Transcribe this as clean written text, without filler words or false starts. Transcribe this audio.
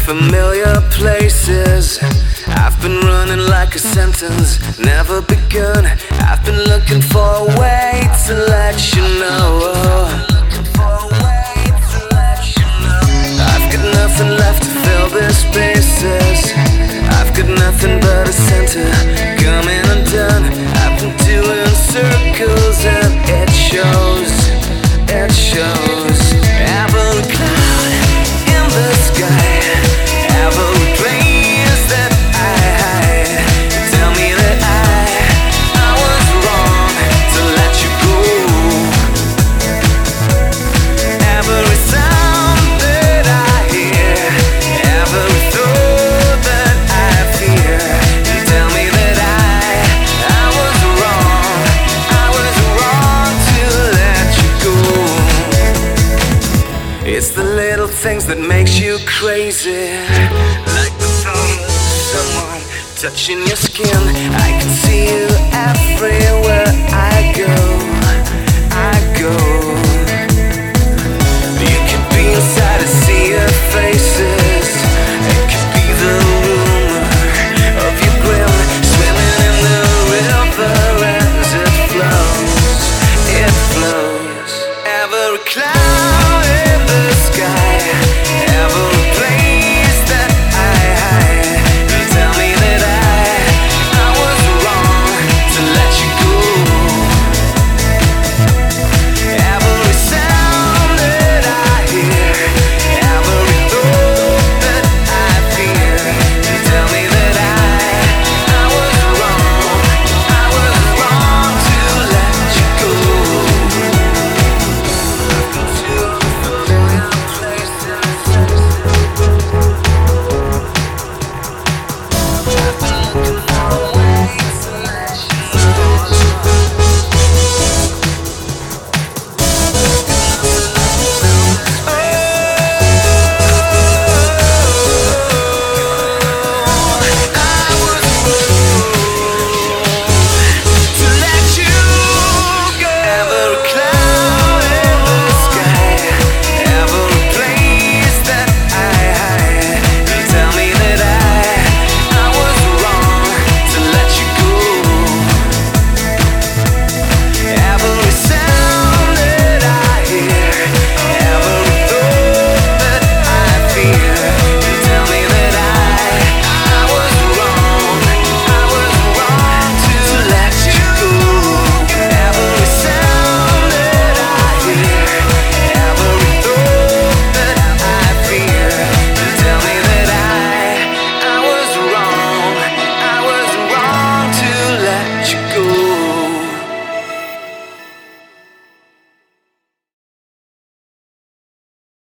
familiar places. I've been running like a sentence, never begun. I've been looking for a way to let you know. I've got nothing left to fill the spaces. I've got nothing but a center, coming undone. I've been doing circles and it shows, it shows. Every cloud in the sky, every place that I hide, tell me that I was wrong to let you go. Every sound that I hear, every thought that I fear, tell me that I was wrong to let you go. It's the little things that makes you crazy, like the thought of someone touching your skin. I can see you everywhere I go, I go.